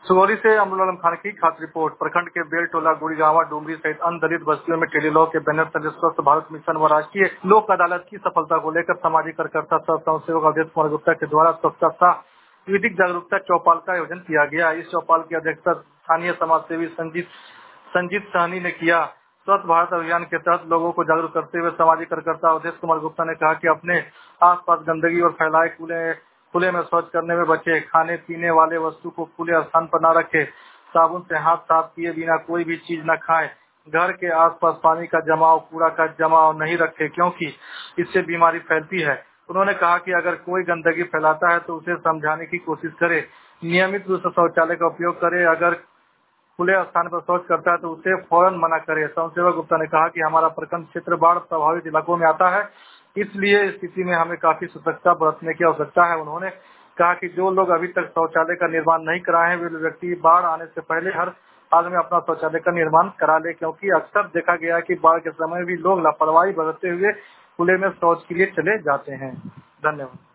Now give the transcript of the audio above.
सुगौली से अमरुल आलम खान की खास रिपोर्ट। प्रखंड के बेलटोला, गुड़ीगांवा, डुमरी सहित अन्य दलित बस्तियों में टेलीलॉ के बैनर तले स्वस्थ भारत मिशन व राष्ट्रीय लोक अदालत की सफलता को लेकर सामाजिक कार्यकर्ता सह स्वयंसेवक अवधेश कुमार गुप्ता के द्वारा स्वच्छता सह विधिक जागरूकता चौपाल का आयोजन किया गया। इस चौपाल की अध्यक्षता स्थानीय समाज सेवी संजीत सहनी ने किया। स्वच्छ भारत अभियान के तहत लोगों को जागरूक करते हुए सामाजिक कार्यकर्ता अवधेश कुमार गुप्ता ने कहा कि अपने आसपास गंदगी और फैलाए खुले में शौच करने में बचे, खाने पीने वाले वस्तु को खुले स्थान पर न रखे, साबुन से हाथ साफ किए बिना कोई भी चीज न खाएं, घर के आसपास पानी का जमाव, कूड़ा का जमाव नहीं रखे क्योंकि इससे बीमारी फैलती है। उन्होंने कहा कि अगर कोई गंदगी फैलाता है तो उसे समझाने की कोशिश करे, नियमित रूप से शौचालय का उपयोग करे, अगर खुले स्थान पर शौच करता है तो उसे फौरन मना करे। स्वयंसेवक गुप्ता ने कहा कि हमारा प्रखंड क्षेत्र बाढ़ प्रभावित इलाकों में आता है, इसलिए इस स्थिति में हमें काफी सतर्कता बरतने की आवश्यकता है। उन्होंने कहा कि जो लोग अभी तक शौचालय का निर्माण नहीं कराए हैं वे व्यक्ति बाढ़ आने से पहले हर हाल में अपना शौचालय का निर्माण करा ले, क्योंकि अक्सर देखा गया है कि बाढ़ के समय भी लोग लापरवाही बरतते हुए खुले में शौच के लिए चले जाते हैं। धन्यवाद।